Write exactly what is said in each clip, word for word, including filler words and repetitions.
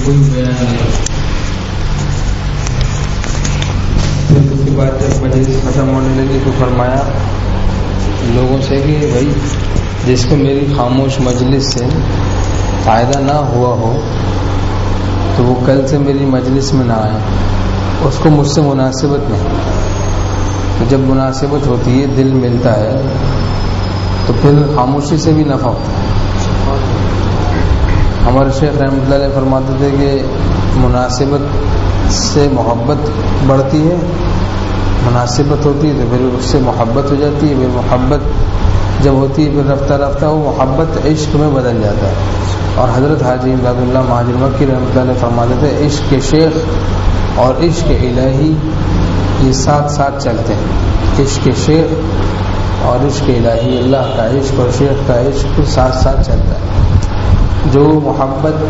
کوئی بیان نہیں. پھر اس کے بعد جب مجلس ختم ہونے لگی تو فرمایا لوگوں سے کہ بھائی جس کو میری خاموش مجلس سے فائدہ نہ ہوا ہو تو وہ کل سے میری مجلس میں نہ آئے. اس کو مجھ سے مناسبت نہیں. تو جب مناسبت ہوتی ہے دل ملتا ہے تو پھر خاموشی سے بھی نفع ہوتا ہے. ہمارے شیخ رحمۃ اللہ علیہ فرماتے تھے کہ مناسبت سے محبت بڑھتی ہے, مناسبت ہوتی ہے تو پھر اس سے محبت ہو جاتی ہے, پھر محبت جب ہوتی ہے پھر رفتہ رفتہ وہ محبت عشق میں بدل جاتا ہے. اور حضرت حاجی امداد اللہ مہاجر مکی رحمۃ اللہ علیہ فرماتے تھے عشق کے شیخ اور عشق الہی یہ ساتھ ساتھ چلتے ہیں. عشق کے شیخ اور عشق الہی, اللہ کا عشق اور شیخ کا عشق ساتھ ساتھ چلتا ہے. جو محبت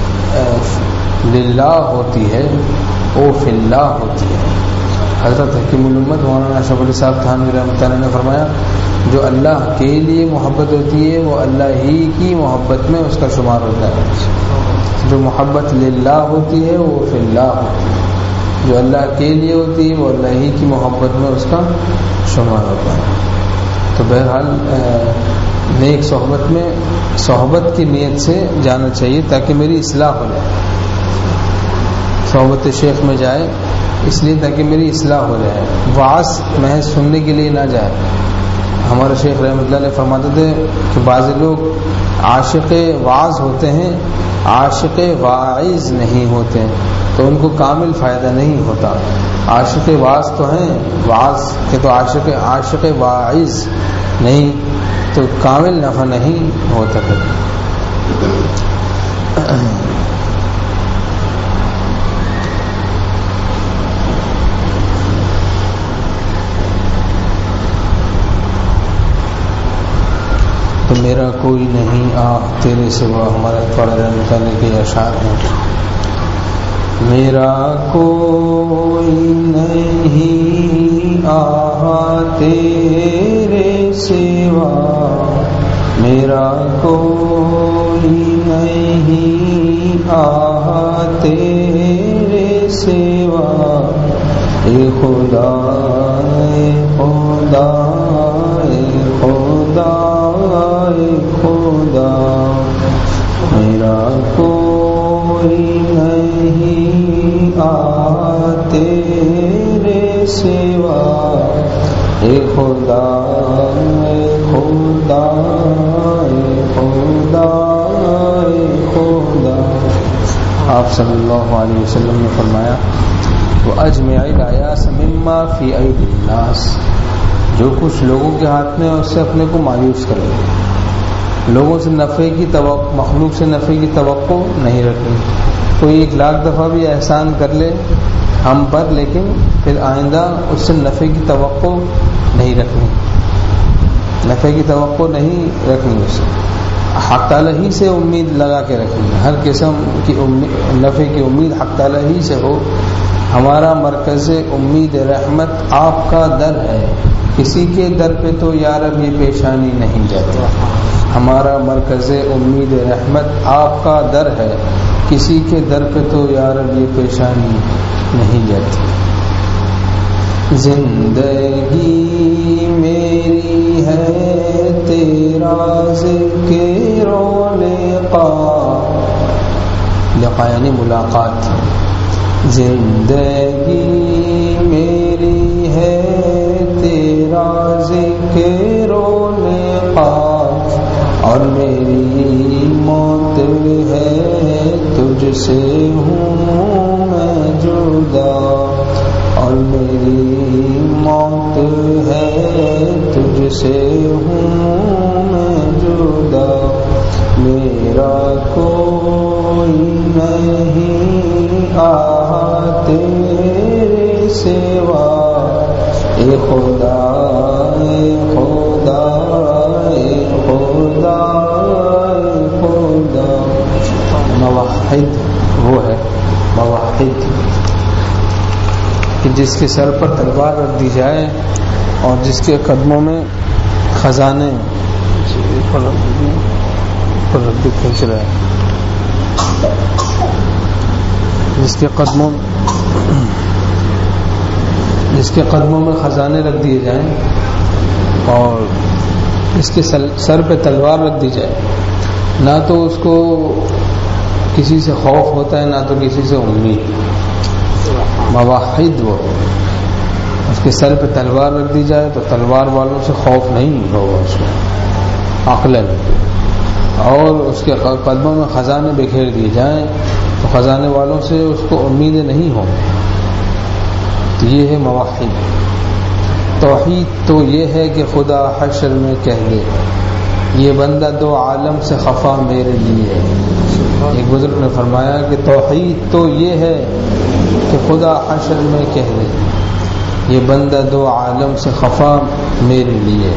للہ ہوتی ہے وہ فی اللہ ہوتی ہے. حضرت حکیم الامت مولانا اشرف علی صاحب تھانوی رحمۃ اللہ نے فرمایا جو اللہ کے لیے محبت ہوتی ہے وہ اللہ ہی کی محبت میں اس کا شمار ہوتا ہے. جو محبت للہ ہوتی ہے وہ فی اللہ ہوتی ہے. جو اللہ کے لیے ہوتی ہے وہ اللہ ہی کی محبت میں اس کا شمار ہوتا ہے. تو بہرحال نیک صحبت میں صحبت کی نیت سے جانا چاہیے تاکہ میری اصلاح ہو جائے. صحبت شیخ میں جائے اس لیے تاکہ میری اصلاح ہو جائے, وعظ محض سننے کے لیے نہ جائے. ہمارے شیخ رحمۃ اللہ علیہ فرماتے تھے کہ بعض لوگ عاشق وعظ ہوتے ہیں, عاشق واعظ نہیں ہوتے, تو ان کو کامل فائدہ نہیں ہوتا. عاشق وعظ تو ہیں, وعظ کے تو عاشق عاشق واعظ نہیں, تو کامل نفع نہیں ہوتا. تو میرا کوئی نہیں آہ تیرے سوا, ہمارے تھوڑا رحمۃ اللہ کے اشعار ہیں. میرا کوئی نہیں آہ تیرے سوا, میرا کوئی نہیں آہ تیرے سوا, اے خدا اے خدا اے خدا اے خدا, میرا کوئی نہیں آہ تیرے سوا, اے خدا اے خدا اے خدا اے خدا. آپ صلی اللہ علیہ وسلم نے فرمایا وَأَجْمِعِ الْعَيَاسَ مِمَّا فِي أَيْدِي النَّاسِ, جو کچھ لوگوں کے ہاتھ میں اس سے اپنے کو مایوس کرے. لوگوں سے نفع کی توقع, مخلوق سے نفع کی توقع نہیں رکھنی. کوئی ایک لاکھ دفعہ بھی احسان کر لے ہم پر, لیکن پھر آئندہ اس سے نفع کی توقع نہیں رکھنی, نفع کی توقع نہیں رکھنی. اس سے حق تعالی ہی سے امید لگا کے رکھنی, ہر قسم کی نفع کی امید حق تعالی ہی سے ہو. ہمارا مرکز امید رحمت آپ کا در ہے, کسی کے در پہ تو یا رب یہ پیشانی نہیں جاتی. ہمارا مرکز امید رحمت آپ کا در ہے, کسی کے در پہ تو یا رب یہ پیشانی نہیں جاتی. زندگی میری ہے تیرا ذکر و لقاء, لقاء یعنی ملاقات. زندگی میری ہے تیرا ذکر و لقاء, اور میری موت ہے تجھ سے ہوں میں جدا, اور میری موت ہے تجھ سے ہوں میں جدا. میرا کوئی نہیں آہ تیرے سوا, اے خدا اے خدا اے خدا اے خدا. موحد وہ ہے, موحد کہ جس کے سر پر تلوار رکھ دی جائے اور جس کے قدموں میں خزانے پر رد کھینچ رہے ہیں. جس کے قدموں جس کے قدموں میں خزانے رکھ دیے جائیں اور اس کے سر پہ تلوار رکھ دی جائے، نہ تو اس کو کسی سے خوف ہوتا ہے نہ تو کسی سے امید. موحد وہ اس کے سر پہ تلوار رکھ دی جائے تو تلوار والوں سے خوف نہیں ہوگا اس کو عقلاً، اور اس کے قدموں میں خزانے بکھیر دیے جائیں تو خزانے والوں سے اس کو امیدیں نہیں ہوں. تو یہ ہے موحد. توحید تو یہ ہے کہ خدا حشر میں کہہ دے یہ بندہ دو عالم سے خفا میرے لیے. ایک بزرگ نے فرمایا کہ توحید تو یہ ہے کہ خدا حشر میں کہہ دے یہ بندہ دو عالم سے خفا میرے لیے.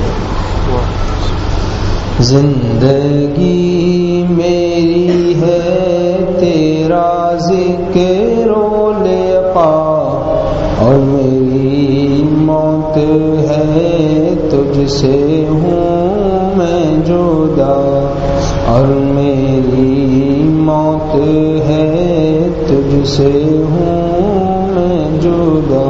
زندگی میری ہے تیرا ذکر و لقاء اور میری موت ہے تجھ سے ہوں میں جدا اور میری موت ہے تجھ سے ہوں میں جدا.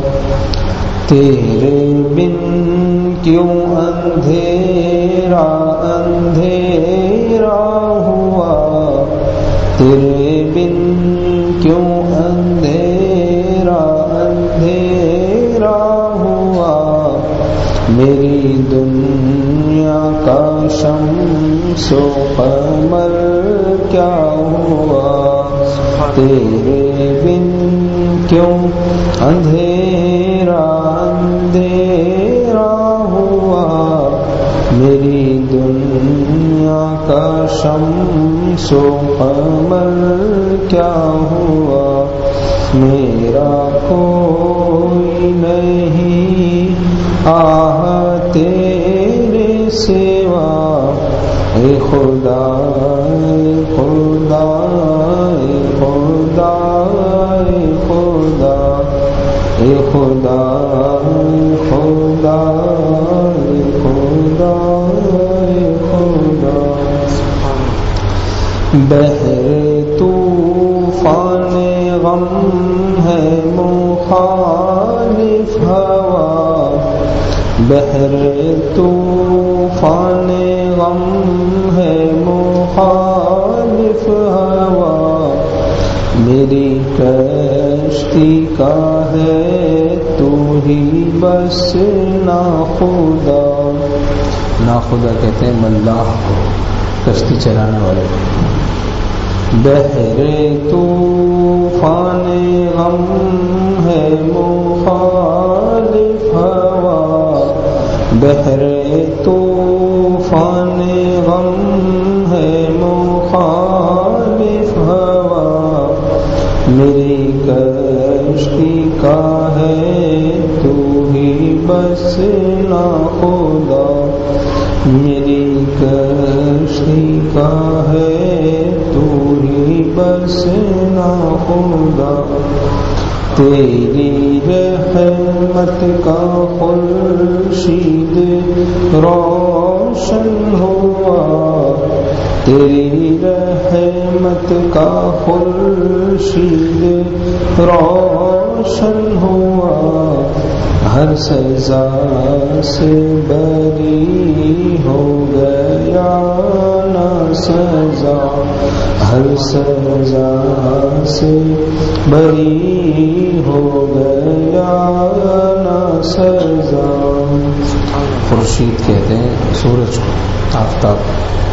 تیرے بن کیوں اندھیرا اندھیرا ہوا تیرے بن کیوں اندھیرا اندھیرا ہوا میری دنیا کا شمس و قمر کیا ہوا تیرے بن کیوں اندھیرا اندھیرا ہوا میری دنیا کا شمس و قمر کیا ہوا. میرا کوئی نہیں آہ تیرے سوا اے خدا اے خدا اے خدا اے خدا اے خدا اے خدا اے خدا اے خدا. بحر طوفان غم ہے مخالف ہوا بحر طوفان غم ہے مخالف ہوا میری کشتی کا ہے تو ہی بس ناخدا. ناخدا کہتے ہیں ملاح کو، کشتی چلانے والے. بحر طوفان غم ہے مخالف ہوا بحر طوفان غم ہے مخالف ہوا میری کشتی کا ہے تو ہی بس ناخدا میری کشتی کا ہے تو ہی بس ناخدا. تیری رحمت کا خورشید روشن ہوا تیری رحمت کا خورشید روشن ہوا ہر سزا سے بری ہو گیا نہ سزا ہر سزا سے بری ہو گیا نہ سزا. خورشید کہتے ہیں سورج کو، آفتاب.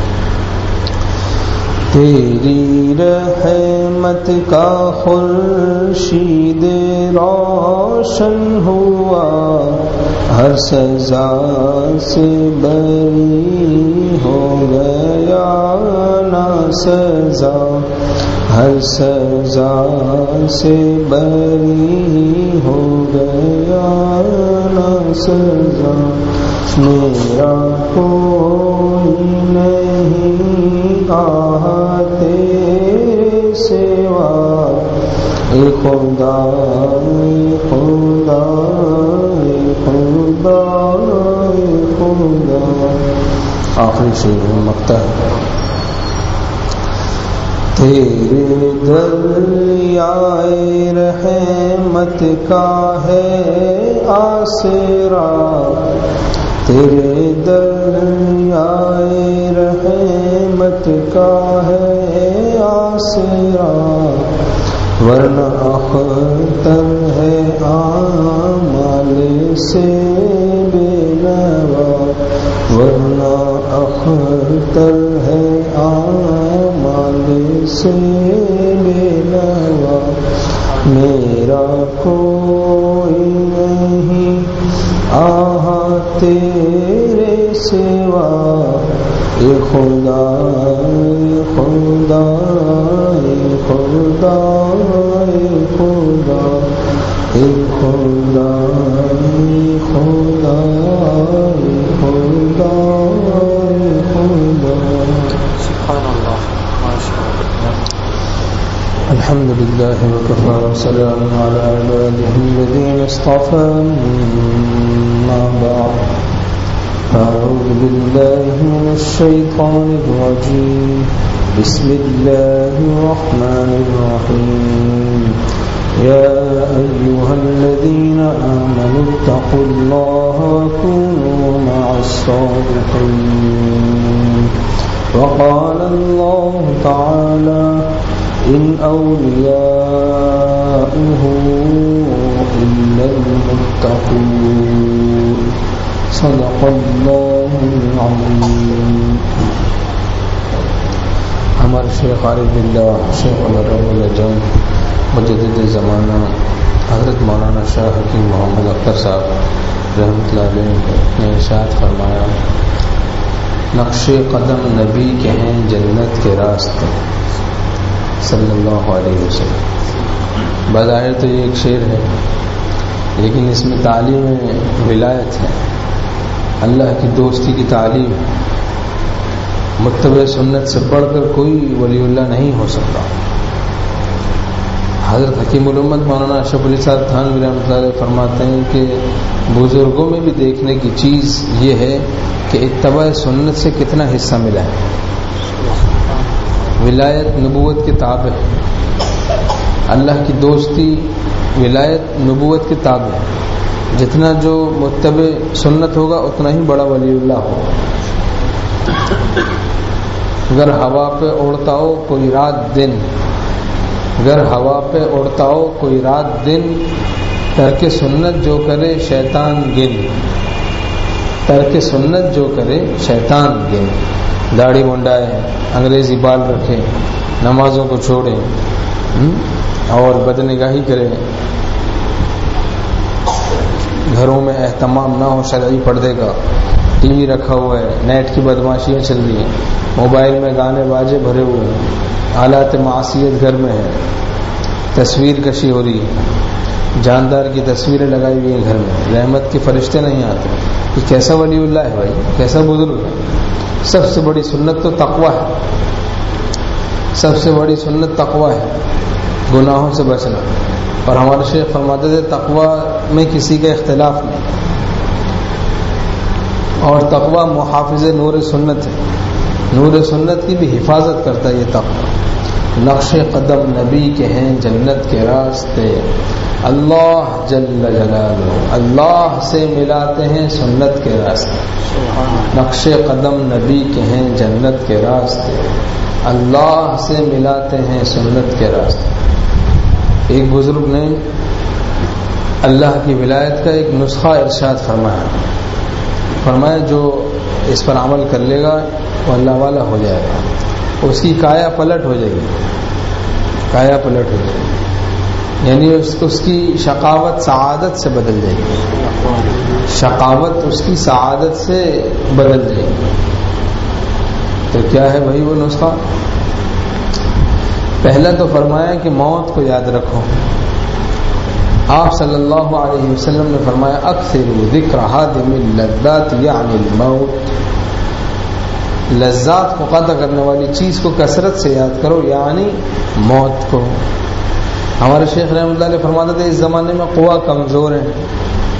تیری رحمت کا خورشید روشن ہوا ہر سزا سے بری ہو گیا نہ سزا ہر سزا سے بری ہو گیا نہ سزا. میرا کوئی نہیں آہ تیرے سوا اے خدا اے خدا اے خدا اے خدا. آخری شعر میں مقطع ہے. تیرے دریائے رحمت کا ہے آسرا، تیرے دریائے رحمت کا ہے آسرا، ورنہ اختر ہے اعمال سے بے نوا، ورنہ اختر ہے اعمال سے بے نوا، میرا کوئی نہیں آہا تیرے سوا، اے خدا اے خدا اے خدا اے خدا اے خدا اے خدا اے خدا اے خدا۔ سبحان اللہ، ماشاء اللہ۔ الحمد لله وكفى وسلام على عباده الذين اصطفى، أما بعد، أعوذ بالله من الشيطان الرجيم، بسم الله الرحمن الرحيم، يا أيها الذين آمنوا اتقوا الله وكونوا مع الصادقين، وقال الله تعالى إن أولياؤه إلا المتقون، صدق الله العظيم۔ ہمارے شیخ عارف باللہ شیخ الرب الجم مجدد زمانہ حضرت مولانا شاہ حکیم محمد اختر صاحب رحمۃ اللہ علیہ نے ارشاد فرمایا، نقش قدم نبی کے ہیں جنت کے راستے، صلی اللہ علیہ وسلم۔ بظاہر تو یہ ایک شعر ہے، لیکن اس میں تعلیم ولایت ہے، اللہ کی دوستی کی تعلیم۔ متبع سنت سے بڑھ کر کوئی ولی اللہ نہیں ہو سکتا۔ حضرت حکیم الامت مولانا اشرف علی صاحب تھانوی رحمۃ اللہ علیہ فرماتے ہیں کہ بزرگوں میں بھی دیکھنے کی چیز یہ ہے کہ اتباع سنت سے کتنا حصہ ملا ہے۔ ولایت نبوت کے تابع ہے، اللہ کی دوستی ولایت نبوت کے تابع ہے۔ جتنا جو متبع سنت ہوگا اتنا ہی بڑا ولی اللہ ہوگا۔ اگر ہوا پہ اڑتا ہو کوئی رات دن، اگر ہوا پہ اڑتا ہو کوئی رات دن، ترک سنت جو کرے شیطان گن، ترک سنت جو کرے شیطان گن۔ داڑھی منڈائے، انگریزی بال رکھے، نمازوں کو چھوڑیں اور بدنگاہی کریں، گھروں میں اہتمام نہ ہو شرعی پردے کا، ٹی وی رکھا ہوا ہے، نیٹ کی بدماشیاں چل رہی ہیں، موبائل میں گانے باجے بھرے ہوئے ہیں، آلات معصیت گھر میں ہے، تصویر کشی ہو رہی ہے، جاندار کی تصویریں لگائی ہوئی ہیں گھر میں، رحمت کے فرشتے نہیں آتے۔ یہ کیسا ولی اللہ ہے بھائی، کیسا بزرگ ہے؟ سب سے بڑی سنت تو تقویٰ ہے، سب سے بڑی سنت تقویٰ ہے، گناہوں سے بچنا۔ اور ہمارے شیخ فرماتے تھے تقویٰ میں کسی کا اختلاف نہیں، اور تقویٰ محافظ نور سنت ہے، نور سنت کی بھی حفاظت کرتا ہے یہ تقویٰ۔ نقش قدم نبی کے ہیں جنت کے راستے، اللہ جل جلالہ اللہ سے ملاتے ہیں سنت کے راستے۔ نقش قدم نبی کے ہیں جنت کے راستے، اللہ سے ملاتے ہیں سنت کے راستے۔ ایک بزرگ نے اللہ کی ولایت کا ایک نسخہ ارشاد فرمایا، فرمایا جو اس پر عمل کر لے گا وہ اللہ والا ہو جائے گا، اس کی کایا پلٹ ہو جائے گی، کایا پلٹ ہو جائے گی، یعنی اس, اس کی شقاوت سعادت سے بدل جائے گی، شقاوت اس کی سعادت سے بدل جائے گی۔ تو کیا ہے بھائی وہ نسخہ؟ پہلا تو فرمایا کہ موت کو یاد رکھو۔ آپ صلی اللہ علیہ وسلم نے فرمایا اکثروا ذکر حادم اللذات یعنی الموت، لذات کو قطع کرنے والی چیز کو کثرت سے یاد کرو، یعنی موت کو۔ ہمارے شیخ رحمۃ اللہ علیہ فرماتے تھے اس زمانے میں قوا کمزور ہیں،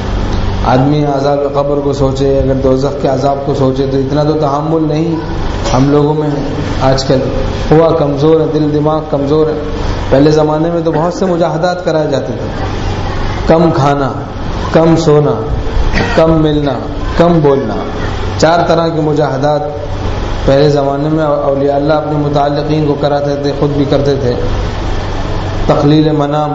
آدمی عذاب قبر کو سوچے، اگر دوزخ کے عذاب کو سوچے تو اتنا تو تحمل نہیں، ہم لوگوں میں آج کل ہوا کمزور ہے، دل دماغ کمزور ہے. پہلے زمانے میں تو بہت سے مجاہدات کرائے جاتے تھے، کم کھانا، کم سونا، کم ملنا، کم بولنا، چار طرح کے مجاہدات پہلے زمانے میں اولیاء اللہ اپنے متعلقین کو کراتے تھے، خود بھی کرتے تھے. تقلیل منام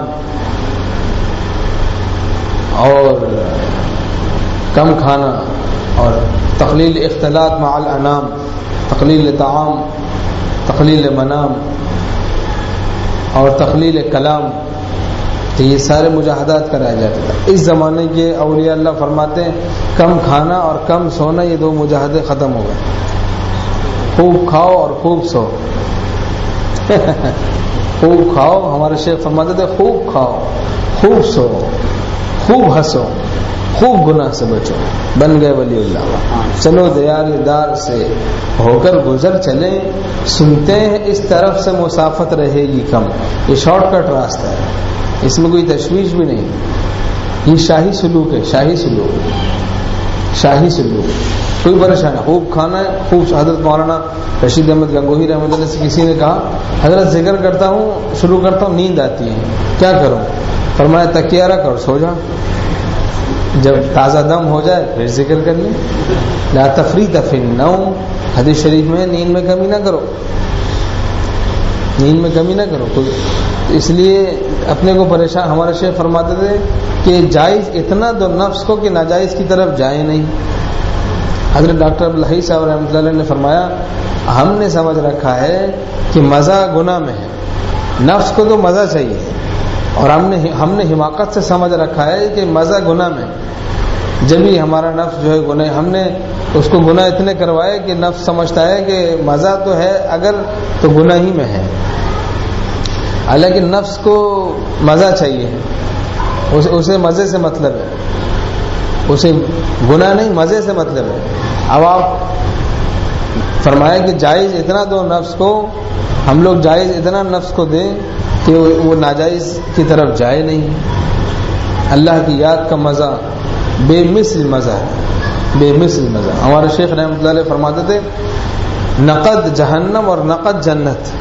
اور کم کھانا، اور تقلیل اختلاط مع الانام، تقلیل طعام، تقلیل منام اور تقلیل کلام. تو یہ سارے مجاہدات کرائے جاتے تھے. اس زمانے کے اولیاء اللہ فرماتے ہیں کم کھانا اور کم سونا، یہ دو مجاہدے ختم ہو گئے. خوب کھاؤ اور خوب سو. خوب کھاؤ، ہمارے شیخ فرماتے تھے خوب کھاؤ، خوب سو، خوب ہنسو، خوب گناہ سے بچو. بن گئے ولی اللہ. چلو دیار دار سے ہو کر گزر چلیں، سنتے ہیں اس طرف سے مسافت رہے گی کم. یہ شارٹ کٹ راستہ ہے، اس میں کوئی تشویش بھی نہیں. یہ شاہی سلوک ہے، شاہی سلوک، شاہی سلوک. کوئی پریشان ہے، خوب کھانا ہے، خوب. حضرت مولانا رشید احمد گنگوہی رحمۃ اللہ سے کسی نے کہا حضرت ذکر کرتا ہوں، شروع کرتا ہوں، نیند آتی ہے، کیا کروں؟ فرمایا تکیہ رکھ اور سو جا، جب تازہ دم ہو جائے پھر ذکر کر لیں. لا تفریط فی النوم، حدیث شریف میں نیند میں کمی نہ کرو، نیند میں کمی نہ کرو. کوئی اس لیے اپنے کو پریشان. ہمارے شیخ فرماتے تھے کہ جائز اتنا دو نفس کو کہ ناجائز کی طرف جائے نہیں. حضرت ڈاکٹر عبدالحی صاحب رحمۃ اللہ علیہ نے فرمایا ہم نے سمجھ رکھا ہے کہ مزہ گناہ میں ہے، نفس کو تو مزہ چاہیے، اور ہم نے ہم نے حماقت سے سمجھ رکھا ہے کہ مزہ گناہ میں. جب ہی ہمارا نفس جو ہے گناہ، ہم نے اس کو گناہ اتنے کروائے کہ نفس سمجھتا ہے کہ مزہ تو ہے اگر تو گناہ ہی میں ہے. حالانکہ نفس کو مزہ چاہیے، اسے مزے سے مطلب ہے، اسے گناہ نہیں مزے سے مطلب ہے. اب آپ فرمایا کہ جائز اتنا دو نفس کو، ہم لوگ جائز اتنا نفس کو دیں کہ وہ ناجائز کی طرف جائے نہیں. اللہ کی یاد کا مزہ بے مثل مزہ ہے، بے مثل مزہ. ہمارے شیخ رحمۃ اللہ علیہ فرماتے تھے نقد جہنم اور نقد جنت.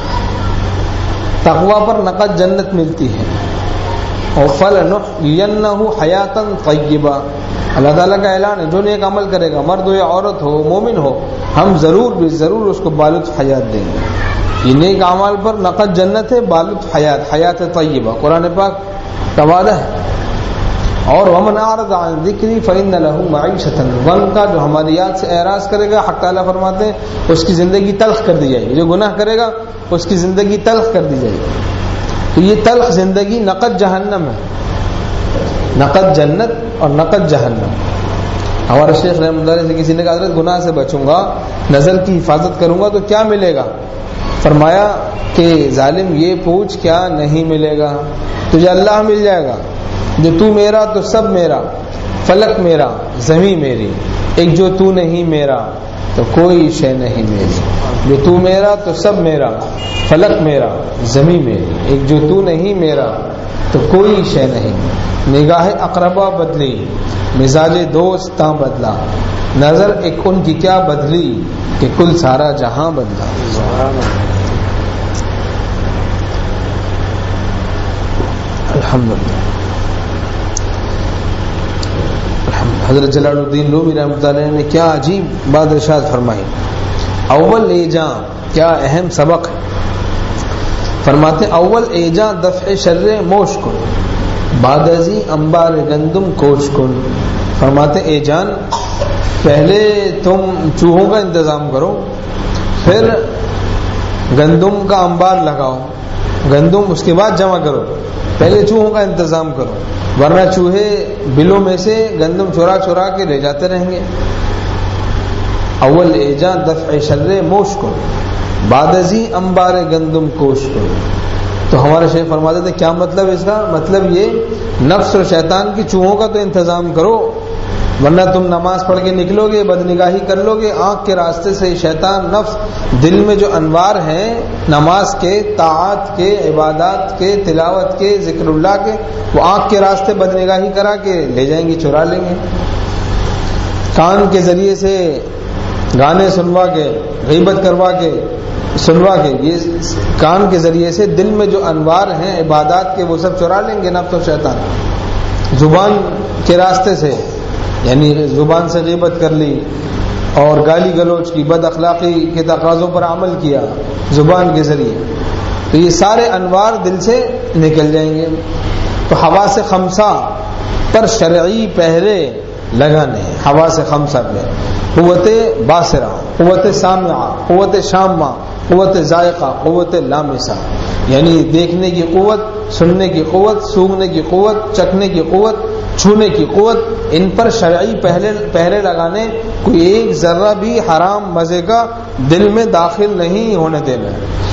تقوی پر نقد جنت ملتی ہے، اور فَلَنُحْيِيَنَّهُ حَيَاةً طَيِّبَةً. اللہ تعالیٰ کا اعلان ہے جو نیک عمل کرے گا، مرد ہو یا عورت ہو، مومن ہو، ہم ضرور بھی ضرور اس کو بالطف حیات دیں گے. یہ نیک اعمال پر نقد جنت ہے، بالطف حیات، حیات طیبہ. قرآن پاک کا وعدہ ہے. اور ومن اعرض عن ذکری فإن له معیشة ضنکا، جو ہماری یاد سے اعراض کرے گا، حق تعالیٰ فرماتے ہیں اس کی زندگی تلخ کر دی جائے گی. جو گناہ کرے گا اس کی زندگی تلخ کر دی جائے گی. تو یہ تلخ زندگی نقد جہنم ہے، نقد جنت اور نقد جہنم. ہمارے شیخ رحمۃ اللہ علیہ سے کسی نے کہا حضرت گناہ سے بچوں گا، نظر کی حفاظت کروں گا تو کیا ملے گا؟ فرمایا کہ ظالم یہ پوچھ کیا نہیں ملے گا، تجھے اللہ مل جائے گا. جو تو میرا تو سب میرا، فلک میرا زمین میری، ایک جو تو نہیں میرا تو کوئی شے نہیں میری. جو تو میرا تو سب میرا، فلک میرا زمین میری، ایک جو تو نہیں میرا تو کوئی شے نہیں. نگاہ اقربا بدلی، مزاج دوست تاں بدلا، نظر ایک ان کی کیا بدلی کہ کل سارا جہاں بدلا. الحمدللہ. حضرت جلال الدین رومی رحمۃ اللہ علیہ نے کیا عجیب بات ارشاد فرمائی. اول ایجاں، کیا اہم سبق ہے. فرماتے اول ایجاں دفع شر موش کن، بعد ازی انبار گندم کوش کن. فرماتے اے جان، پہلے تم چوہوں کا انتظام کرو، پھر گندم کا انبار لگاؤ، گندم اس کے بعد جمع کرو، پہلے چوہوں کا انتظام کرو، ورنہ چوہے بلوں میں سے گندم چورا چورا کے لے جاتے رہیں گے. اول ایجاں دفع شر موش کن، بعد ازی انبار گندم کوش کن. تو ہمارے شیخ فرماتے تھے کیا مطلب اس کا؟ مطلب یہ نفس اور شیطان کی چوہوں کا تو انتظام کرو، ورنہ تم نماز پڑھ کے نکلو گے، بدنگاہی کر لو گے، آنکھ کے راستے سے شیطان نفس دل میں جو انوار ہیں نماز کے، طاعات کے، عبادات کے، تلاوت کے، ذکر اللہ کے، وہ آنکھ کے راستے بدنگاہی کرا کے لے جائیں گے، چرا لیں گے. کان کے ذریعے سے گانے سنوا کے، غیبت کروا کے، سنوا کے، یہ کان کے ذریعے سے دل میں جو انوار ہیں عبادات کے وہ سب چرا لیں گے نفس و شیطان. زبان کے راستے سے، یعنی زبان سے غیبت کر لی اور گالی گلوچ کی، بد اخلاقی کے تقاضوں پر عمل کیا زبان کے ذریعے، تو یہ سارے انوار دل سے نکل جائیں گے. تو حواس خمسہ پر شرعی پہرے لگانے ہیں. حواس خمسہ پہ قوت باصرہ، قوت سامعہ، قوت شامہ، قوت ذائقہ، قوت لامسہ، یعنی دیکھنے کی قوت، سننے کی قوت، سونگنے کی قوت، چکھنے کی قوت، چھونے کی قوت، ان پر شرعی پہلے پہرے لگانے. کوئی ایک ذرہ بھی حرام مزے کا دل میں داخل نہیں ہونے دینا.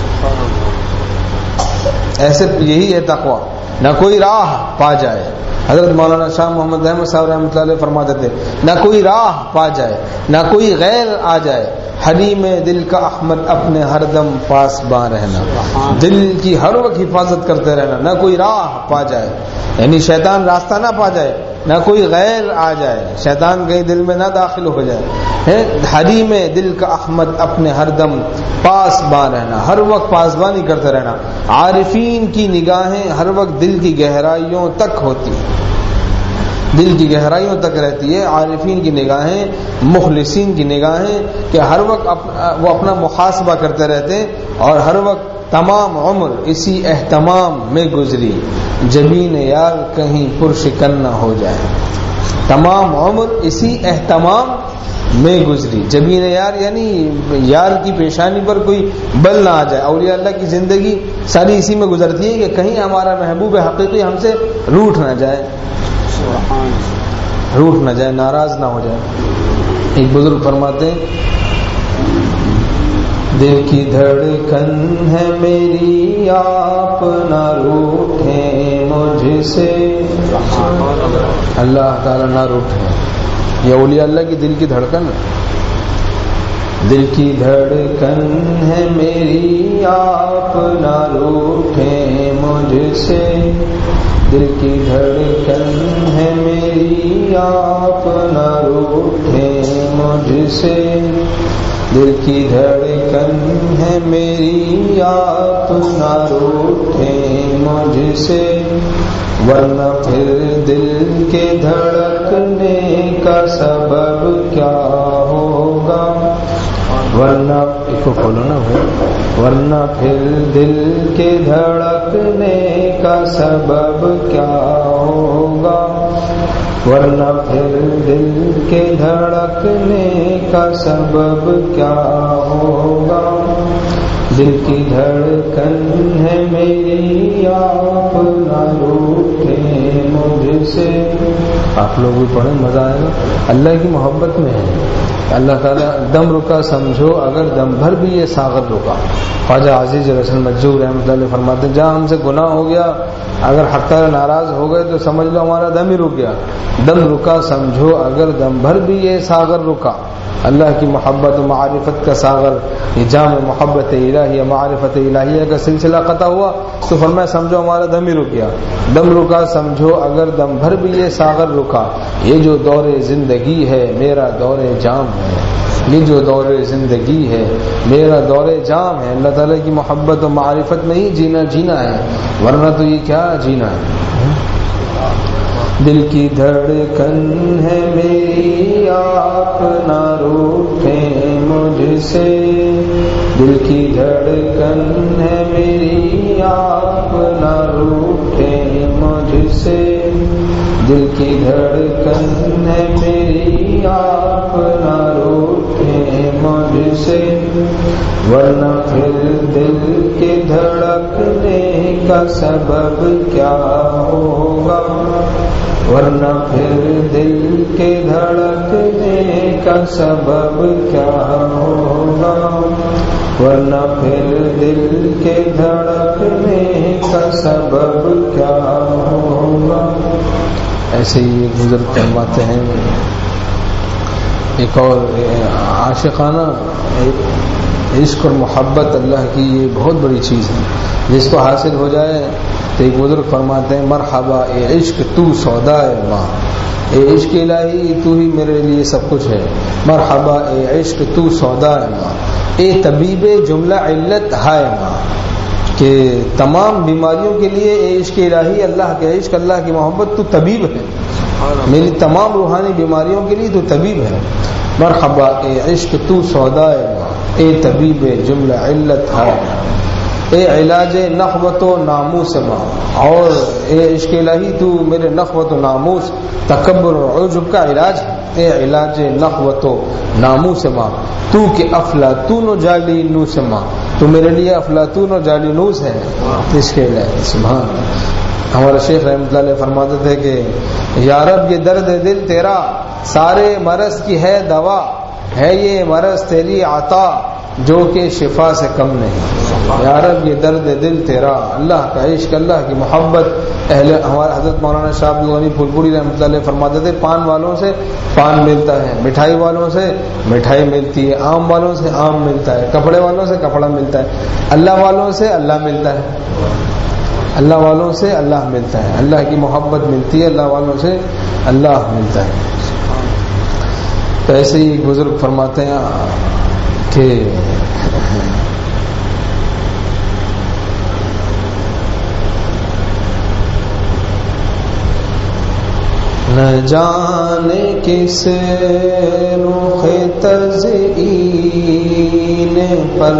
ایسے یہی ہے تقویٰ. نہ کوئی راہ پا جائے. حضرت مولانا شاہ محمد احمد صاحب رحمۃ اللہ علیہ فرماتے تھے نہ کوئی راہ پا جائے، نہ کوئی غیر آ جائے، حلیم دل کا احمد اپنے ہر دم پاس باں رہنا. دل کی ہر وقت حفاظت کرتے رہنا، نہ کوئی راہ پا جائے، یعنی شیطان راستہ نہ پا جائے، نہ کوئی غیر آ جائے، شیطان کہیں دل میں نہ داخل ہو جائے. حلیم دل کا احمد اپنے ہر دم پاس باں رہنا، ہر وقت پاسبانی کرتے رہنا. عارفین کی نگاہیں ہر وقت دل کی گہرائیوں تک ہوتی ہیں، دل کی گہرائیوں تک رہتی ہے. عارفین کی نگاہیں، مخلصین کی نگاہیں کہ ہر وقت وہ اپنا محاسبہ کرتے رہتے ہیں اور ہر وقت تمام عمر اسی اہتمام میں گزری، جبین یار کہیں پرشکن نہ ہو جائے. تمام عمر اسی اہتمام میں گزری. جبین یار یعنی یار کی پیشانی پر کوئی بل نہ آ جائے. اولیاء اللہ کی زندگی ساری اسی میں گزرتی ہے کہ کہیں ہمارا محبوب حقیقی ہم سے روٹھ نہ جائے، روٹھ نہ جائے، ناراض نہ ہو جائے. ایک بزرگ فرماتے ہیں دل کی دھڑکن ہے میری آپ نہ روٹھیں مجھ سے. اللہ تعالیٰ نہ روٹھیں. یہ اولیاء اللہ کی دل کی دھڑکن ہے. دل کی دھڑکن ہے میری آپ نہ روٹھیں مجھ سے. دل کی دھڑکن ہے میری آپ نہ روٹھیں مجھ سے. دل کی دھڑکن ہے میری آپ نہ روٹھیں مجھ سے. ورنہ پھر دل کے دھڑکنے کا سبب کیا ہوگا. ورنہ اس کو کھولو نا بھائی. ورنہ پھر دل کے دھڑکنے کا سبب کیا ہوگا. ورنہ پھر دل کے دھڑکنے کا سبب کیا ہوگا. دل کی دھڑکن ہے میری آپ نہ روٹھیں مجھ سے. آپ لوگ بھی پڑھیں، مزہ آئے گا. اللہ کی محبت میں ہے. اللہ تعالیٰ دم رکا سمجھو اگر دم بھر بھی یہ ساغر رکا. خواجہ عزیز رسول مجذوب رحمۃ اللہ علیہ فرماتے ہیں جہاں ہم سے گناہ ہو گیا، اگر حق تعالیٰ ناراض ہو گئے تو سمجھ لو ہمارا دم ہی رک گیا. دم رکا سمجھو اگر دم بھر بھی یہ ساغر رکا. اللہ کی محبت و معرفت کا ساغر، یہ جام محبت الہیہ معرفت الہیہ کا سلسلہ قطع ہوا تو فرمایا سمجھو ہمارا دم ہی رک گیا. دم رکا سمجھو اگر دم بھر بھی یہ ساغر رکا. یہ جو دور زندگی ہے میرا دور جام ہے. یہ جو دور زندگی ہے میرا دور جام ہے. اللہ تعالیٰ کی محبت و معرفت میں ہی جینا جینا ہے، ورنہ تو یہ کیا جینا ہے. دل کی دھڑکن ہے میری آپ نہ روٹھیں مجھ سے. دل کی دھڑکن ہے میری آپ نہ روٹھیں مجھ سے. دل کی دھڑکن ہے میری آپ نہ روٹھیں مجھ سے. ورنہ پھر دل کے دھڑکنے کا سبب کیا ہوگا. ورنہ پھر دل کے دھڑکنے کا سبب کیا ہوگا. ورنہ پھر دل کے دھڑکنے کا سبب کیا ہوگا. ایسے ہی ایک بزرگ فرماتے ہیں ایک اور عاشقانہ عشق اور محبت اللہ کی یہ بہت بڑی چیز ہے. جس کو حاصل ہو جائے تو ایک بزرگ فرماتے ہیں مرحبا اے عشق تو سودا ماں، اے عشق الہی تو ہی میرے لیے سب کچھ ہے، مرحبا اے عشق تو سودا ماں، اے طبیب جملہ علت ہائے ماں، کہ تمام بیماریوں کے لیے اے عشق الہی، اللہ کے عشق، اللہ کی محبت، تو طبیب ہے، میری تمام روحانی بیماریوں کے لیے تو طبیب ہے، مرحبا اے عشق تو سودا ماں، اے طبیب جملہ علت ہائے ماں، اے علاج نخوت و ناموس ماں، اور اے عشق الہی تو میرے نخوت و ناموس، تکبر اور عجب کا علاج ہے، اے علاج نخوت و ناموس ماں، تو کہ افلاطون و جالینوس ماں، تو میرے لیے افلاطون اور جالینوس ہے، عشق الہی سبحان اللہ۔ ہمارے شیخ رحمۃ اللہ علیہ فرماتے تھے کہ یا رب یہ درد دل تیرا سارے مرض کی ہے دوا، ہے یہ مرض تیری عطا جو کہ شفا سے کم نہیں، یا رب یہ درد دل تیرا، اللہ کا عشق، اللہ کی محبت۔ اہل ہمارے حضرت مولانا شاہ عبد الغنی پھولپوری رحمۃ اللہ علیہ فرماتے تھے پان والوں سے پان ملتا ہے، مٹھائی والوں سے مٹھائی ملتی ہے، آم والوں سے آم ملتا ہے، کپڑے والوں سے کپڑا ملتا ہے، اللہ والوں سے اللہ ملتا ہے، اللہ والوں سے اللہ ملتا ہے، اللہ کی محبت ملتی ہے، اللہ والوں سے اللہ ملتا ہے۔ تو ایسے ہی ایک بزرگ فرماتے ہیں کہ نہ جانے کس رخ تزئین پر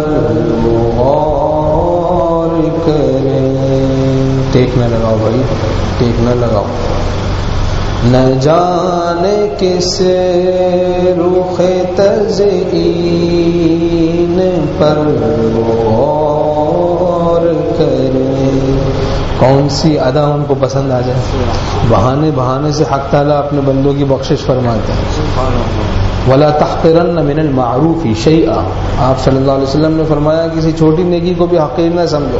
غور کرے، ٹیک نہ لگاؤ بھائی، ٹیک نہ لگاؤ، نہ جانے کس رخ تزئین پر غور کرے، کون سی ادا ان کو پسند آ جائے، بہانے بہانے سے حق تعالیٰ اپنے بندوں کی بخشش فرماتے ہیں۔ وَلَا تَحْقِرَنَّ مِنَ الْمَعْرُوفِ شَيْئًا، آپ صلی اللہ علیہ وسلم نے فرمایا کسی چھوٹی نیکی کو بھی حقیر نہ سمجھو،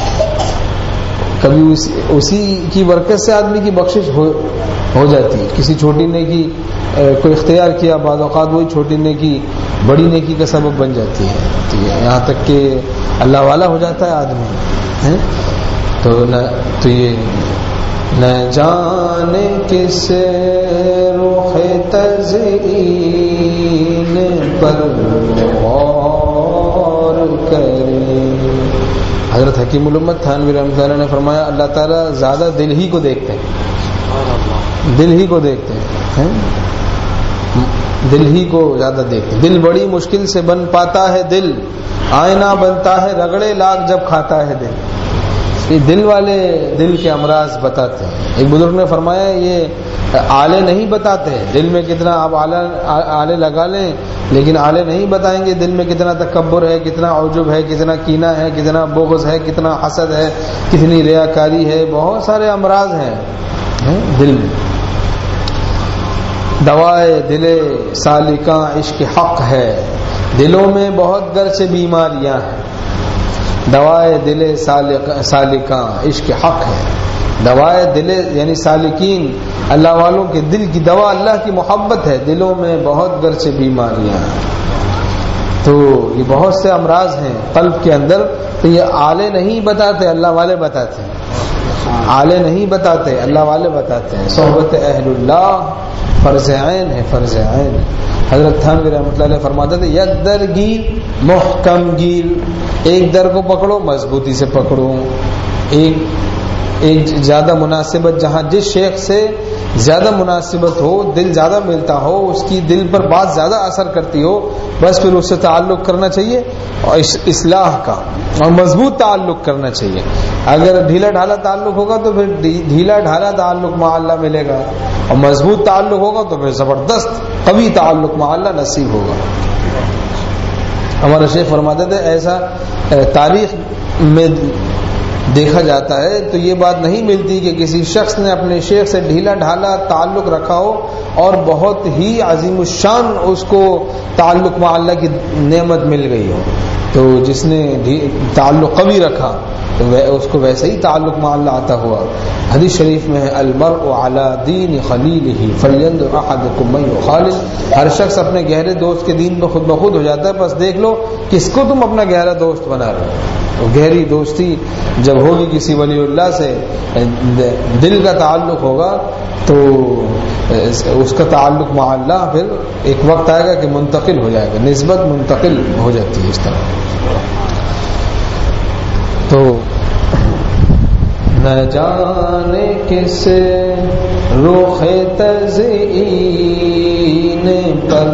کبھی اسی, اسی کی برکت سے آدمی کی بخشش ہو, ہو جاتی ہے، کسی چھوٹی نیکی کوئی اختیار کیا، بعض اوقات وہی چھوٹی نیکی بڑی نیکی کا سبب بن جاتی ہے، یہاں تک کہ اللہ والا ہو جاتا ہے آدمی۔ تو نہ تو یہ نہ جانے کس رخ تزئین پر غور کرے، حضرت حکیم الامت تھانوی رحمۃ اللہ نے فرمایا اللہ تعالیٰ زیادہ دل ہی کو دیکھتے ہیں، دل ہی کو دیکھتے ہیں، دل ہی کو زیادہ دیکھتے ہیں۔ دل بڑی مشکل سے بن پاتا ہے، دل آئینہ بنتا ہے رگڑے لاکھ جب کھاتا ہے دل، یہ دل والے دل کے امراض بتاتے ہیں۔ ایک بزرگ نے فرمایا یہ آلے نہیں بتاتے دل میں کتنا، آپ آلے لگا لیں لیکن آلے نہیں بتائیں گے دل میں کتنا تکبر ہے، کتنا عجب ہے، کتنا کینہ ہے، کتنا بغض ہے، کتنا حسد ہے، کتنی ریاکاری ہے، بہت سارے امراض ہیں دل میں۔ دوائے دل سالکاں عشق حق ہے، دلوں میں بہت گرچہ بیماریاں ہیں، دوائے دل سالکاں عشق حق ہے، دوائے دل یعنی سالکین اللہ والوں کے دل کی دوا اللہ کی محبت ہے، دلوں میں بہت گرچہ بیماریاں ہیں۔ تو یہ بہت سے امراض ہیں قلب کے اندر، تو یہ آلے نہیں بتاتے اللہ والے بتاتے ہیں، آلے نہیں بتاتے اللہ والے بتاتے ہیں۔ صحبت اہل اللہ فرض عین ہے، فرض عین۔ حضرت تھانوی رحمۃ اللہ علیہ فرماتے تھے یک در گیر محکم گیر، ایک در کو پکڑو مضبوطی سے پکڑو، ایک ایک زیادہ مناسبت، جہاں جس شیخ سے زیادہ مناسبت ہو، دل زیادہ ملتا ہو، اس کی دل پر بات زیادہ اثر کرتی ہو، بس پھر اس سے تعلق کرنا چاہیے، اور اصلاح کا اور مضبوط تعلق کرنا چاہیے۔ اگر ڈھیلا ڈھالا تعلق ہوگا تو پھر ڈھیلا ڈھالا تعلق مع اللہ ملے گا، اور مضبوط تعلق ہوگا تو پھر زبردست قوی تعلق مع اللہ نصیب ہوگا۔ ہمارے شیخ فرماتے تھے ایسا تاریخ میں دیکھا جاتا ہے تو یہ بات نہیں ملتی کہ کسی شخص نے اپنے شیخ سے ڈھیلا ڈھالا تعلق رکھا ہو اور بہت ہی عظیم الشان اس کو تعلق مع اللہ کی نعمت مل گئی ہو۔ تو جس نے تعلق قوی رکھا تو اس کو ویسے ہی تعلق مع اللہ آتا ہوا. حدیث شریف میں ہے المرء علی دین خلیلہ فلینظر احدکم من یخالل. ہر شخص اپنے گہرے دوست کے دین پہ خود بخود ہو جاتا ہے. بس دیکھ لو کس کو تم اپنا گہرا دوست بنا رہے ہو. گہری دوستی جب ہوگی کسی ولی اللہ سے، دل کا تعلق ہوگا تو اس کا تعلق مع اللہ پھر ایک وقت آئے گا کہ منتقل ہو جائے گا، نسبت منتقل ہو جاتی ہے اس طرح. تو نہ جانے کس رخ تزئین پر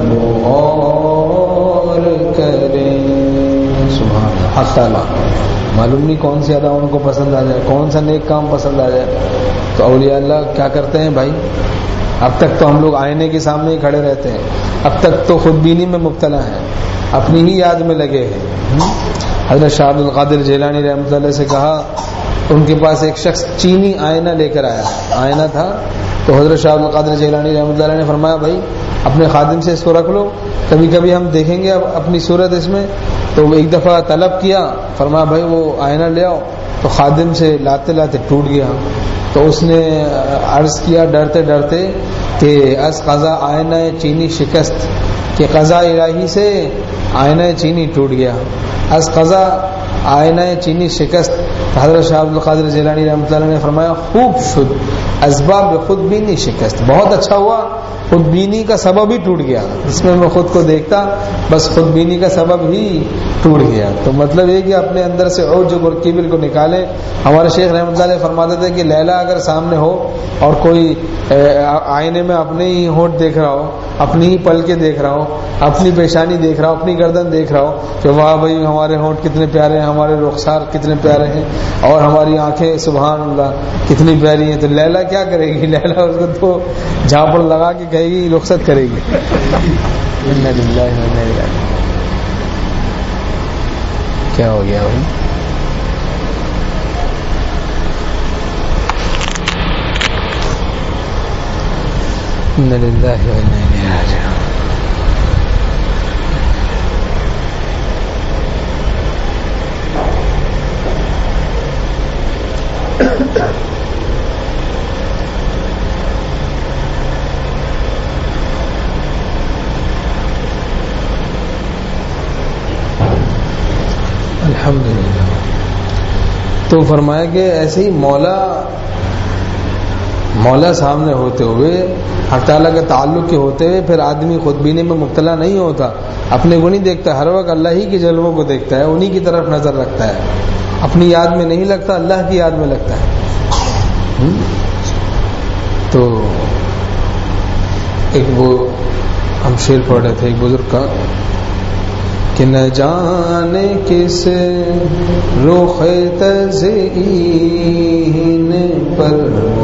اور کرے سبحان اللہ تعالیٰ. معلوم نہیں کون سی ادا ان کو پسند آ جائے، کون سا نیک کام پسند آ جائے. تو اولیاء اللہ کیا کرتے ہیں بھائی؟ اب تک تو ہم لوگ آئینے کے سامنے ہی کھڑے رہتے ہیں، اب تک تو خود بینی میں مبتلا ہیں، اپنی ہی یاد میں لگے ہیں. حضرت شاہ عبد القادر جیلانی رحمۃ اللہ سے کہا، ان کے پاس ایک شخص چینی آئینہ لے کر آیا، آئینہ تھا. تو حضرت شاہ عبد القادر جیلانی رحمۃ اللہ نے فرمایا بھائی اپنے خادم سے اس کو رکھ لو، کبھی کبھی ہم دیکھیں گے اب اپنی صورت اس میں. تو ایک دفعہ طلب کیا، فرمایا بھائی وہ آئینہ لے آؤ. تو خادم سے لاتے لاتے ٹوٹ گیا. تو اس نے عرض کیا ڈرتے ڈرتے کہ از قضا آئینہ چینی شکست، کہ قضا الہی سے آئینہ چینی ٹوٹ گیا. از قضا آئینہ چینی شکست. حضرت شاہ عبد القادر جیلانی رحمۃ اللہ نے فرمایا خوب شد اسباب خود بینی شکست. بہت اچھا ہوا، خود بینی کا سبب ہی ٹوٹ گیا. اس میں میں خود کو دیکھتا، بس خود بینی کا سبب ہی ٹوٹ گیا. تو مطلب یہ کہ اپنے اندر سے عجب اور کبر کو نکالے. ہمارے شیخ رحمۃ اللہ علیہ فرماتے تھے کہ لیلا اگر سامنے ہو اور کوئی آئینے میں اپنے ہی ہونٹ دیکھ رہا ہو، اپنی ہی پل کے دیکھ رہا ہو، اپنی پیشانی دیکھ رہا ہو، اپنی گردن دیکھ رہا ہو کہ واہ بھائی ہمارے ہونٹ کتنے پیارے ہیں، ہمارے رخسار کتنے پیارے ہیں، اور ہماری آنکھیں سبحان اللہ کتنی پیاری ہیں. تو لیلا کیا کرے گی؟ لیلا اس کو تو جھاپڑ لگا کے کہے گی، رخصت کرے گی. کیا ہو گیا بھائی؟ انا للہ و انا الیہ راجعون. الحمدللہ. تو فرمایا کہ ایسے ہی مولا مولا سامنے ہوتے ہوئے، حق تعالیٰ کے تعلق کے ہوتے ہوئے پھر آدمی خود بینی میں مبتلا نہیں ہوتا، اپنے کو نہیں دیکھتا، ہر وقت اللہ ہی کے جلووں کو دیکھتا ہے، انہی کی طرف نظر رکھتا ہے، اپنی یاد میں نہیں لگتا، اللہ کی یاد میں لگتا ہے. تو ایک وہ ہم شعر پڑھ رہے تھے ایک بزرگ کا کہ نہ جانے کس رخ تزئین پر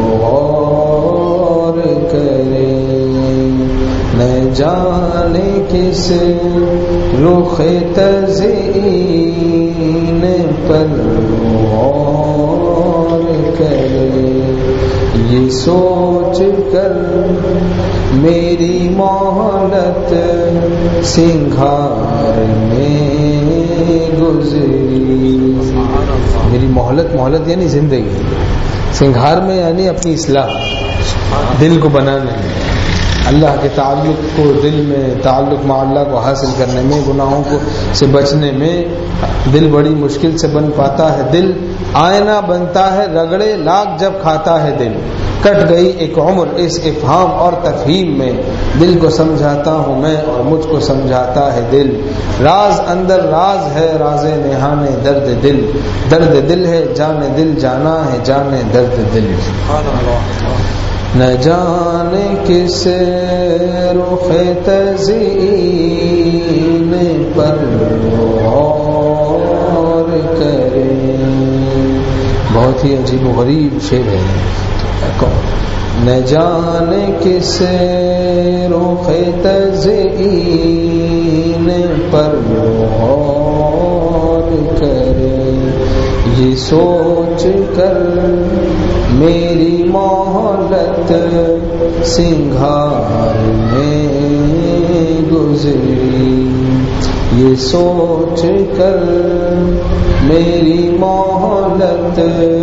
غور کرے، نہ جانے کس رخ تزئین پر غور کرے، یہ سوچ کر میری مہلت سنگھار میں گزری. میری مہلت، مہلت یعنی زندگی، سنگھار میں یعنی اپنی اصلاح، دل کو بنانے میں، اللہ کے تعلق کو دل میں، تعلق مع اللہ کو حاصل کرنے میں، گناہوں کو سے بچنے میں. دل بڑی مشکل سے بن پاتا ہے. دل آئینہ بنتا ہے رگڑے لاکھ جب کھاتا ہے دل. کٹ گئی ایک عمر اس افہام اور تفہیم میں، دل کو سمجھاتا ہوں میں اور مجھ کو سمجھاتا ہے دل. راز اندر راز ہے راز نہانے درد دل، درد دل ہے جان دل جانا ہے جانے درد دل. نہ جانے کس رخ تزئین پر غور کرے. بہت ہی عجیب و غریب شعر ہے. نہ جانے کس رخ تزئین پر غور کرے، یہ سوچ کر میری مہلت سنگھار میں گزری. یہ سوچ کر میری مہلت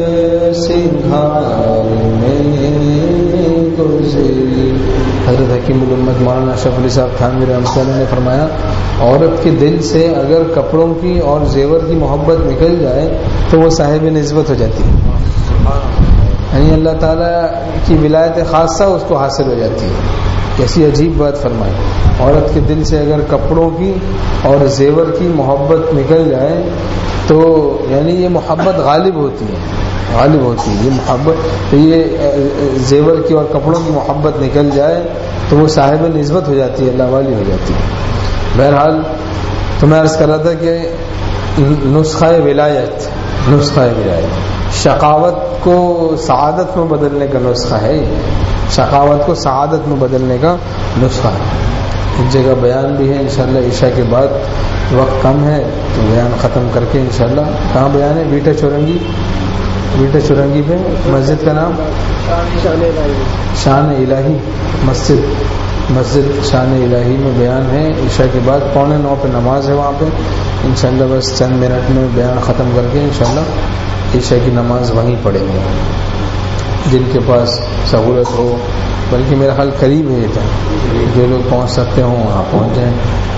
سنگھار میں گزری. حضرت حکیم الامت مولانا اشرف علی صاحب تھانوی رحمۃ اللہ نے فرمایا عورت کے دل سے اگر کپڑوں کی اور زیور کی محبت نکل جائے تو وہ صاحب نسبت ہو جاتی ہے، یعنی اللہ تعالیٰ کی ولایت خاصہ اس کو حاصل ہو جاتی ہے. کیسی عجیب بات فرمائی. عورت کے دل سے اگر کپڑوں کی اور زیور کی محبت نکل جائے تو یعنی یہ محبت غالب ہوتی ہے غالب ہوتی ہے یہ محبت یہ زیور کی اور کپڑوں کی محبت نکل جائے تو وہ صاحب نسبت ہو جاتی ہے، اللہ والی ہو جاتی ہے. بہرحال تو میں عرض کر رہا تھا کہ نسخہ ولایت نسخہ ولایت شقاوت کو سعادت میں بدلنے کا نسخہ ہے. شقاوت کو سعادت میں بدلنے کا نسخہ ہے. ایک جگہ بیان بھی ہے انشاءاللہ عشاء کے بعد، وقت کم ہے تو بیان ختم کر کے انشاءاللہ. کہاں بیان ہے؟ بیٹا چورنگی بیٹا چورنگی پہ مسجد کا نام شان الہی مسجد مسجد شان الہی میں بیان ہے عشاء کے بعد. پونے نو پہ نماز ہے وہاں پہ انشاءاللہ. بس چند منٹ میں بیان ختم کر کے انشاءاللہ عشاء کی نماز وہیں پڑھیں گے. جن کے پاس سہولت ہو، بلکہ میرا خیال قریب ہے تھا، جو لوگ پہنچ سکتے ہوں وہاں پہنچ جائیں.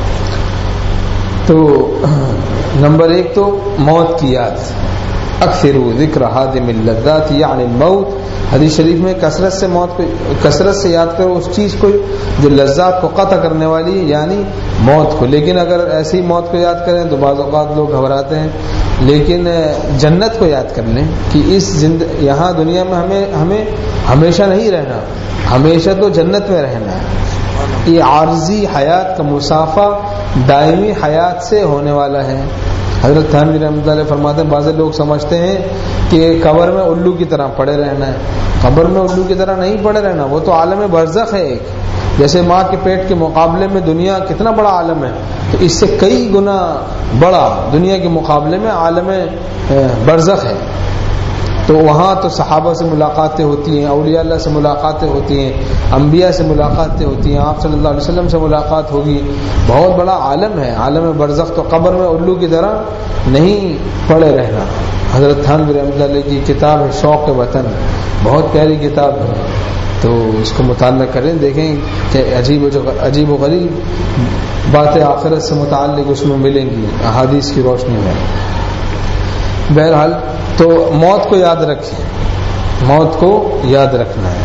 تو نمبر ایک تو موت کی یاد. اکثروا ذکر حادم اللذات یعنی الموت. حدیث شریف میں کثرت سے موت کو کثرت سے یاد کرو اس چیز کو جو لذات کو قطع کرنے والی یعنی موت کو. لیکن اگر ایسی موت کو یاد کریں تو بعض اوقات لوگ گھبراتے ہیں. لیکن جنت کو یاد کر لیں کہ اس زند... یہاں دنیا میں ہمیں ہمیں ہمیشہ نہیں رہنا، ہمیشہ تو جنت میں رہنا ہے. یہ عارضی حیات کا مسافہ دائمی حیات سے ہونے والا ہے. حضرت تھانوی رحمۃ اللہ فرماتے ہیں بعض لوگ سمجھتے ہیں کہ قبر میں الو کی طرح پڑے رہنا ہے. قبر میں الو کی طرح نہیں پڑے رہنا، وہ تو عالم برزخ ہے. ایک جیسے ماں کے پیٹ کے مقابلے میں دنیا کتنا بڑا عالم ہے، تو اس سے کئی گنا بڑا دنیا کے مقابلے میں عالم برزخ ہے. تو وہاں تو صحابہ سے ملاقاتیں ہوتی ہیں، اولیاء اللہ سے ملاقاتیں ہوتی ہیں، انبیاء سے ملاقاتیں ہوتی ہیں، آپ صلی اللہ علیہ وسلم سے ملاقات ہوگی. بہت بڑا عالم ہے عالم برزخ. تو قبر میں الو کی طرح نہیں پڑے رہنا. حضرت تھانوی رحمۃ اللہ کی کتاب ہے شوق وطن، بہت پیاری کتاب ہے، تو اس کو مطالعہ کریں، دیکھیں کہ عجیب و جو عجیب و غریب باتیں آخرت سے متعلق اس میں ملیں گی احادیث کی روشنی میں. بہرحال تو موت کو یاد رکھیں، موت کو یاد رکھنا ہے.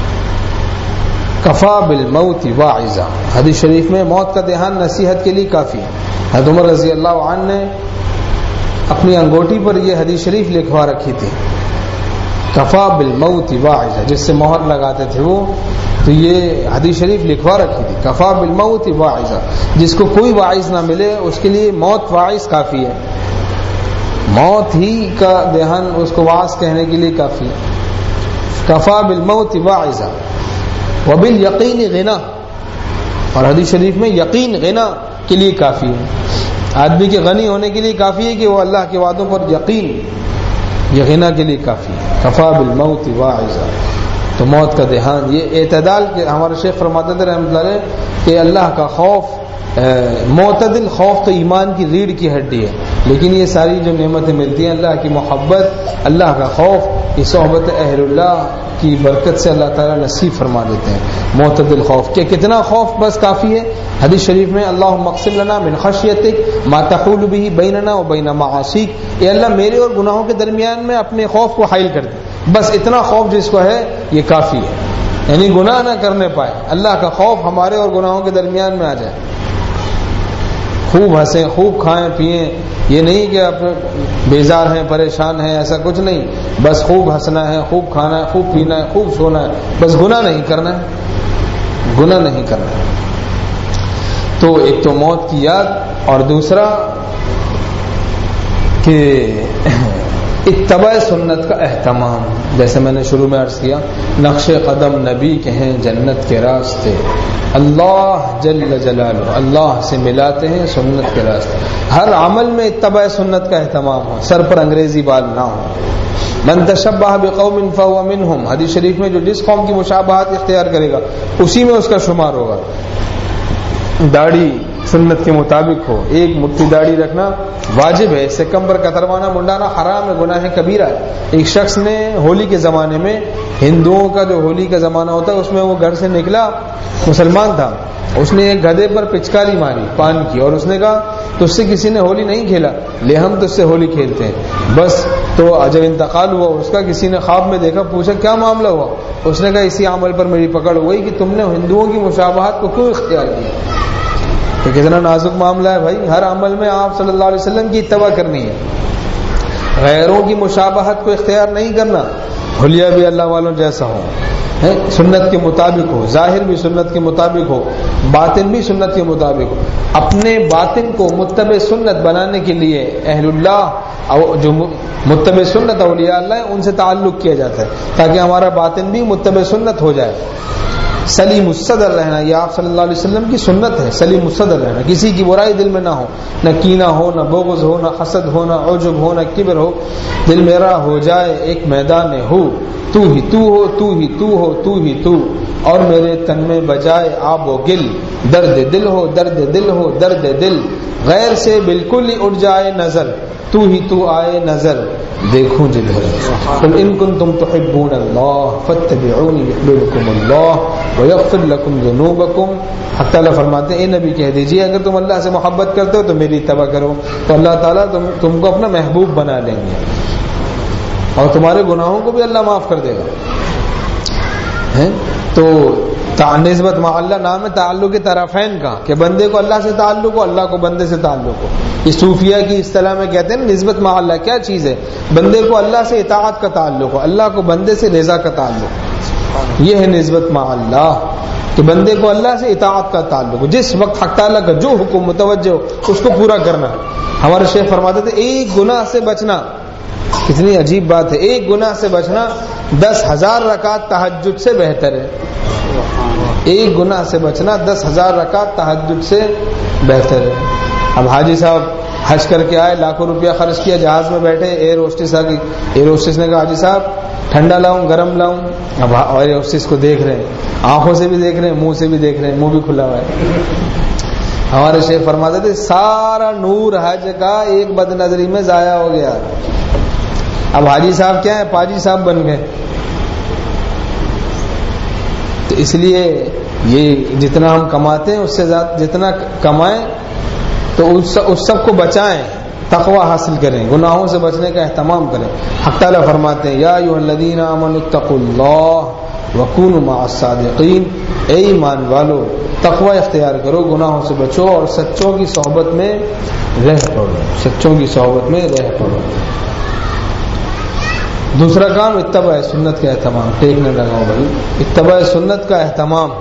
کفا بالموت واعظا. حدیث شریف میں موت کا دھیان نصیحت کے لیے کافی ہے. حضرت عمر رضی اللہ عنہ نے اپنی انگوٹھی پر یہ حدیث شریف لکھوا رکھی تھی، کفا بالموت واعظا، جس سے مہر لگاتے تھے وہ، تو یہ حدیث شریف لکھوا رکھی تھی کفا بالموت واعظا. جس کو کوئی واعظ نہ ملے اس کے لیے موت واعظ کافی ہے. موت ہی کا دھیان اس کو واعظ کہنے کے لیے کافی ہے. کفا بالموت واعظا وبالیقین غنا. اور حدیث شریف میں یقین غنا کے لیے کافی ہے. آدمی کے غنی ہونے کے لیے کافی ہے کہ وہ اللہ کے وعدوں پر یقین، یہ غنا کے لیے کافی ہے. کفا بالموت واعظا. تو موت کا دھیان یہ اعتدال کے ہمارے شیخ فرماتے تھے رحمۃ اللہ علیہ کہ اللہ کا خوف، معتدل خوف تو ایمان کی ریڑھ کی ہڈی ہے. لیکن یہ ساری جو نعمتیں ملتی ہیں، اللہ کی محبت، اللہ کا خوف، یہ صحبت اہل اللہ کی برکت سے اللہ تعالیٰ نصیب فرما دیتے ہیں. معتدل خوف کہ کتنا خوف بس کافی ہے. حدیث شریف میں اللہم اقسم لنا من خشیتک ما تحول به بیننا و بین معاصیک. اے اللہ میرے اور گناہوں کے درمیان میں اپنے خوف کو حائل کر دے. بس اتنا خوف جس کو ہے یہ کافی ہے، یعنی گناہ نہ کرنے پائے. اللہ کا خوف ہمارے اور گناہوں کے درمیان میں آ جائے. خوب ہنسیں، خوب کھائیں پیئیں، یہ نہیں کہ آپ بیزار ہیں پریشان ہیں، ایسا کچھ نہیں. بس خوب ہنسنا ہے، خوب کھانا ہے، خوب پینا ہے، خوب سونا ہے، بس گناہ نہیں کرنا ہے، گناہ نہیں کرنا ہے. تو ایک تو موت کی یاد، اور دوسرا کہ اتباع سنت کا اہتمام. جیسے میں نے شروع میں عرض کیا، نقش قدم نبی کے ہیں جنت کے راستے، اللہ جل جلالہ اللہ سے ملاتے ہیں سنت کے راستے. ہر عمل میں اتباع سنت کا اہتمام ہو، سر پر انگریزی بال نہ ہو. من تشبہ بقوم فہو منہم. حدیث شریف میں جو جس قوم کی مشابہت اختیار کرے گا اسی میں اس کا شمار ہوگا. داڑھی سنت کے مطابق ہو. ایک مٹھی داڑھی رکھنا واجب ہے، اس سے کم پر کتروانا منڈانا حرام ہے، گناہ کبیرہ ہے. ایک شخص نے ہولی کے زمانے میں، ہندوؤں کا جو ہولی کا زمانہ ہوتا ہے اس میں وہ گھر سے نکلا، مسلمان تھا، اس نے ایک گدھے پر پچکاری ماری پان کی، اور اس نے کہا تجھ سے کسی نے ہولی نہیں کھیلا، لے ہم تجھ سے ہولی کھیلتے ہیں. بس تو جب انتقال ہوا اس کا، کسی نے خواب میں دیکھا، پوچھا کیا معاملہ ہوا؟ اس نے کہا اسی عمل پر میری پکڑ ہو گئی کہ تم نے ہندوؤں کی مشابہت کو کیوں اختیار کیا. تو کتنا نازک معاملہ ہے بھائی. ہر عمل میں آپ صلی اللہ علیہ وسلم کی اتباع کرنی ہے، غیروں کی مشابہت کو اختیار نہیں کرنا. حلیہ بھی اللہ والوں جیسا ہو، سنت کے مطابق ہو، ظاہر بھی سنت کے مطابق ہو، باطن بھی سنت کے مطابق ہو. اپنے باطن کو متبع سنت بنانے کے لیے اہل اللہ جو متبع سنت اولیاء اللہ ہیں ان سے تعلق کیا جاتا ہے تاکہ ہمارا باطن بھی متبع سنت ہو جائے. سلیم الصدر رہنا یہ آپ صلی اللہ علیہ وسلم کی سنت ہے. سلیم الصدر رہنا، کسی کی برائی دل میں نہ ہو، نہ کینہ ہو، نہ بغض ہو، نہ حسد ہو، نہ عجب ہو، نہ کبر ہو. دل میرا ہو جائے ایک میدان ہو، تو ہی تو ہو، تو ہی تو ہو، تو ہی تو، اور میرے تن میں بجائے آب و گل. درد دل ہو، درد دل ہو، درد دل، غیر سے بالکل ہی اٹھ جائے نظر. تو ہی تو آئے نظر دیکھوں جدھر. قل ان کنتم تحبون اللہ فاتبعونی یحببکم اللہ ویغفر لکم ذنوبکم. حق تعالیٰ فرماتے ہیں اے نبی کہہ دیجیے اگر تم اللہ سے محبت کرتے ہو تو میری اتباع کرو، تو اللہ تعالیٰ تم, تم کو اپنا محبوب بنا لیں گے اور تمہارے گناہوں کو بھی اللہ معاف کر دے گا. تو نسبت مع اللہ نام ہے تعلق طرفین کا، کہ بندے کو اللہ سے تعلق ہو، اللہ کو بندے سے تعلق ہو. یہ صوفیہ کی اصطلاح میں کہتے ہیں نسبت مع اللہ. کیا چیز ہے؟ بندے کو اللہ سے اطاعت کا تعلق ہو، اللہ کو بندے سے رضا کا تعلق. یہ ہے نسبت مع اللہ، کہ بندے کو اللہ سے اطاعت کا تعلق ہو. جس وقت حق تعالیٰ کا جو حکم متوجہ ہو اس کو پورا کرنا. ہمارے شیخ فرماتے تھے ایک گناہ سے بچنا، کتنی عجیب بات ہے، ایک گناہ سے بچنا دس ہزار رکعت تہجد سے بہتر ہے. ایک گناہ سے بچنا دس ہزار رکعت تہجد سے بہتر ہے. اب حاجی صاحب حج کر کے آئے، لاکھوں روپیہ خرچ کیا، جہاز میں بیٹھے، ایئر ہوسٹس آ گئی. ایئر ہوسٹس نے کہا حاجی صاحب ٹھنڈا لاؤں گرم لاؤں؟ اب ایئر ہوسٹس کو دیکھ رہے ہیں، آنکھوں سے بھی دیکھ رہے ہیں، منہ سے بھی دیکھ رہے ہیں، منہ بھی کھلا ہوا ہے. ہمارے شیخ فرماتے تھے سارا نور حج کا ایک بد نظری میں ضائع ہو گیا. اب حاجی صاحب کیا ہے، پاجی صاحب بن گئے. تو اس لیے یہ جتنا ہم کماتے ہیں اس سے زیادہ جتنا کمائیں تو اس سب کو بچائیں، تقوی حاصل کریں، گناہوں سے بچنے کا اہتمام کریں. حق تعالیٰ فرماتے ہیں یا ایھا الذین آمنوا اتقوا اللہ وکونوا مع الصادقین. اے ایمان والو تقوی اختیار کرو، گناہوں سے بچو اور سچوں کی صحبت میں رہ پڑو، سچوں کی صحبت میں رہ پڑو. دوسرا کام اتباع سنت کا اہتمام. ٹیکنے لگاؤ بھائی، اتباع سنت کا اہتمام.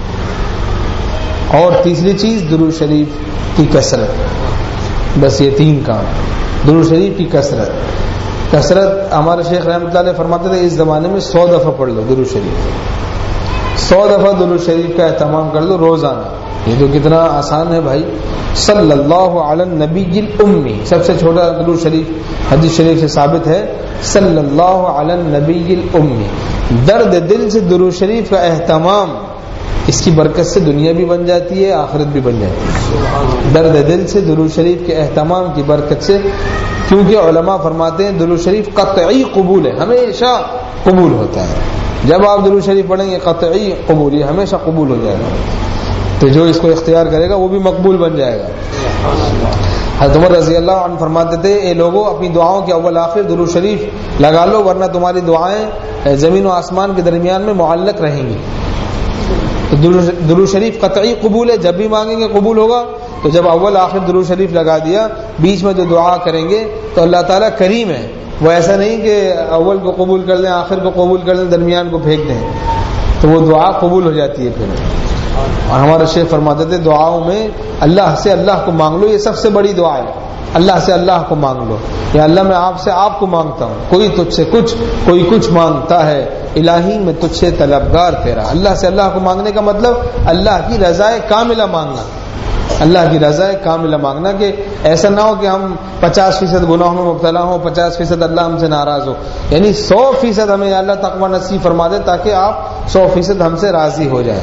اور تیسری چیز درود شریف کی کثرت. بس یہ تین کام. درود شریف کی کثرت. کثرت ہمارے شیخ رحمۃ اللہ علیہ فرماتے تھے اس زمانے میں سو دفعہ پڑھ لو درود شریف، سو دفعہ درود شریف کا اہتمام کر لو روزانہ. یہ تو کتنا آسان ہے بھائی. صلی اللہ علی النبی الامی، سب سے چھوٹا درود شریف حدیث شریف سے ثابت ہے صلی اللہ علی النبی الامی. درد دل سے درود شریف کا اہتمام، اس کی برکت سے دنیا بھی بن جاتی ہے، آخرت بھی بن جاتی ہے. درد دل سے درود شریف کے اہتمام کی برکت سے، کیونکہ علماء فرماتے ہیں درود شریف قطعی قبول ہے، ہمیشہ قبول ہوتا ہے. جب آپ درود شریف پڑھیں گے قطعی قبول، یہ ہمیشہ قبول ہو جائے گا. تو جو اس کو اختیار کرے گا وہ بھی مقبول بن جائے گا. حضرت عمر رضی اللہ عنہ فرماتے تھے اے لوگوں اپنی دعاؤں کے اول آخر درود شریف لگا لو، ورنہ تمہاری دعائیں زمین و آسمان کے درمیان میں معلق رہیں گی. تو درود شریف قطعی قبول ہے، جب بھی مانگیں گے قبول ہوگا. تو جب اول آخر درود شریف لگا دیا، بیچ میں جو دعا کریں گے تو اللہ تعالیٰ کریم ہے، وہ ایسا نہیں کہ اول کو قبول کر دیں آخر کو قبول کر دیں درمیان کو پھینک دیں، تو وہ دعا قبول ہو جاتی ہے پھر. اور ہمارے شیخ فرماتے تھے دعاؤں میں اللہ سے اللہ کو مانگ لو، یہ سب سے بڑی دعا ہے. اللہ سے اللہ کو مانگ لو، یا اللہ میں آپ سے آپ کو مانگتا ہوں، کوئی تجھ سے کچھ کوئی کچھ مانگتا ہے، الہی میں تجھ سے طلبگار تیرا. اللہ سے اللہ کو مانگنے کا مطلب اللہ کی رضا کاملہ مانگنا، اللہ کی رضا کاملہ مانگنا، کہ ایسا نہ ہو کہ ہم پچاس فیصد گناہوں میں مبتلا ہوں، پچاس فیصد اللہ ہم سے ناراض ہو. یعنی سو فیصد ہمیں اللہ تقوی نصیب فرما دے تاکہ آپ سو فیصد ہم سے راضی ہو جائے.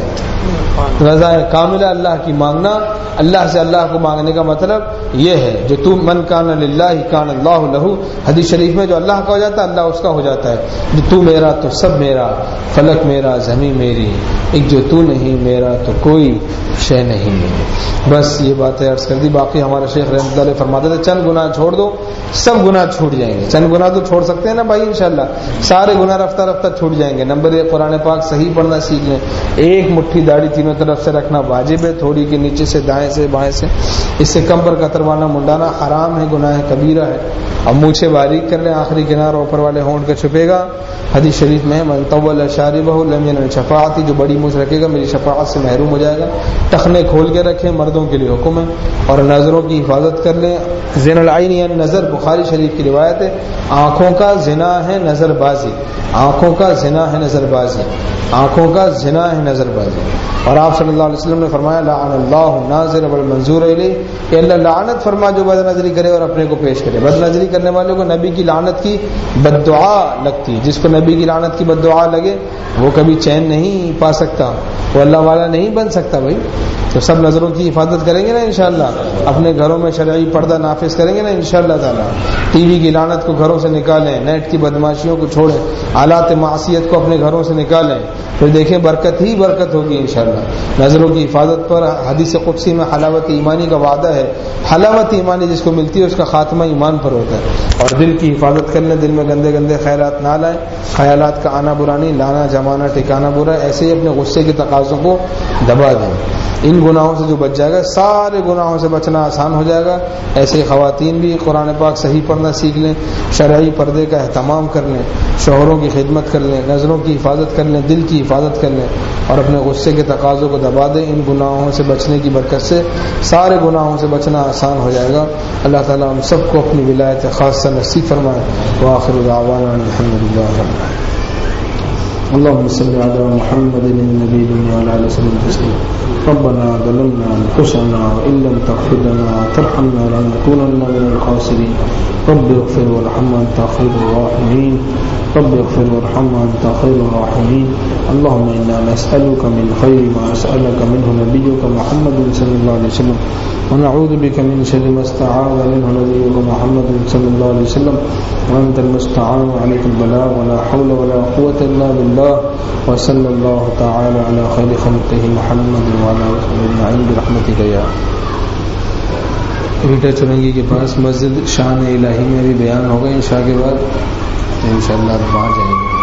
رضا کاملہ اللہ کی مانگنا, اللہ سے اللہ کو مانگنے کا مطلب یہ ہے جو تو من کان للہ کان اللہ لہ, حدیث شریف میں جو اللہ کا ہو جاتا ہے اللہ اس کا ہو جاتا ہے. جو تو میرا تو سب میرا, فلک میرا زمین میری, ایک جو تو نہیں میرا تو کوئی شے نہیں میری. بس یہ باتیں عرض کر دی. باقی ہمارے شیخ رحمۃ اللہ علیہ فرماتے تھے چند گناہ چھوڑ دو سب گناہ چھوٹ جائیں گے. چند گناہ تو چھوڑ سکتے ہیں نا بھائی انشاءاللہ, سارے گناہ رفتہ رفتہ چھوٹ جائیں گے. نمبر ایک, قرآن پاک صحیح پڑھنا سیکھ لیں. ایک مٹھی داڑھی تینوں طرف سے رکھنا واجب ہے, تھوڑی کے نیچے سے دائیں سے بائیں سے. اس سے کم پر کتروانا منڈانا حرام ہے, گناہ کبیرہ ہے. اب مونچھیں باریک کر لیں, آخری کنارہ اوپر والے ہونٹ کا چھپے گا. حدیث شریف میں من طول شاربہ لم ینل شفاعتی, جو بڑی مونچھ رکھے گا میری شفاعت سے محروم ہو جائے گا. ٹخنے کھول کے رکھیں, مردوں کے لیے حکم ہے. اور نظروں کی حفاظت کر لیں. زنا العین یعنی نظر, بخاری شریف کی روایت ہے, آنکھوں کا زنا ہے نظر بازی, آنکھوں کا زنا ہے نظر بازی, آنکھوں کا زنا ہے نظر بازی. اور آپ صلی اللہ علیہ وسلم نے فرمایا لعن اللہ ناظر والمنظور الیہ, کہ اللہ لعنت فرما جو بد نظری کرے اور اپنے کو پیش کرے. بد نظری کرنے والوں کو نبی کی لعنت کی بد دعا لگتی ہے. جس کو نبی کی لعنت کی بد دعا لگے وہ کبھی چین نہیں پا سکتا, وہ اللہ والا نہیں بن سکتا بھائی. تو سب نظروں کی حفاظت کریں گے نا انشاءاللہ, اپنے گھروں میں شرعی پردہ نافذ کریں گے نا انشاءاللہ تعالی. ٹی وی کی لعنت کو گھروں سے نکالیں, نیٹ کی بدماشیوں کو چھوڑیں, آلات معصیت کو اپنے گھروں سے نکالیں, پھر دیکھیں برکت ہی برکت ہوگی انشاءاللہ. نظروں کی حفاظت پر حدیث قدسی میں حلاوت ایمانی کا وعدہ ہے. حلاوت ایمانی جس کو ملتی ہے اس کا خاتمہ ایمان پر ہوتا ہے. اور دل کی حفاظت کرنے, دل میں گندے گندے خیالات نہ لائیں, خیالات کا آنا برا نہیں, لانا جمانا ٹھکانا برا. ایسے ہی اپنے غصے کے تقاضوں کو دبا دیں. ان گناہوں سے جو بچ جائے گا سارے گناہوں سے بچنا آسان ہو جائے گا. ایسے خواتین بھی قرآن پاک صحیح پڑھنا سیکھ لیں, شرعی پردے کا اہتمام کر لیں, شوہروں کی خدمت کر لیں, نظروں کی حفاظت کر لیں, دل کی حفاظت کر لیں, اور اپنے غصے کے تقاضوں کو دبا دیں. ان گناہوں سے بچنے کی برکت سے سارے گناہوں سے بچنا آسان ہو جائے گا. اللہ تعالیٰ ہم سب کو اپنی ولایت خاصہ نصیب فرمائے. وآخر دعوانا الحمد للہ رب العالمین. اللهم صل على محمد النبي وعلى آله وسلم تسليما. ربنا ظلمنا أنفسنا وإن لم تغفر لنا وترحمنا لنكونن من الخاسرين. رب اغفر وارحم وأنت خير الراحمين. رب اغفر وارحم وأنت خير الراحمين. اللهم إنا نسألك من خير ما سألك منه نبيك محمد صلى الله عليه وسلم, ونعوذ بك من شر ما استعاذ منه نبيك محمد صلى الله عليه وسلم, وأنت المستعان عليك البلاغ, ولا حول ولا قوة إلا بالله. وصلى الله تعالى على خير خلقه محمد وعلى آله أجمعين برحمتك يا. ریٹا چرنگی کے پاس مسجد شان الہی میں بھی بیان ہوگا عشاء کے بعد, تو انشاءاللہ باہر جائیں گے.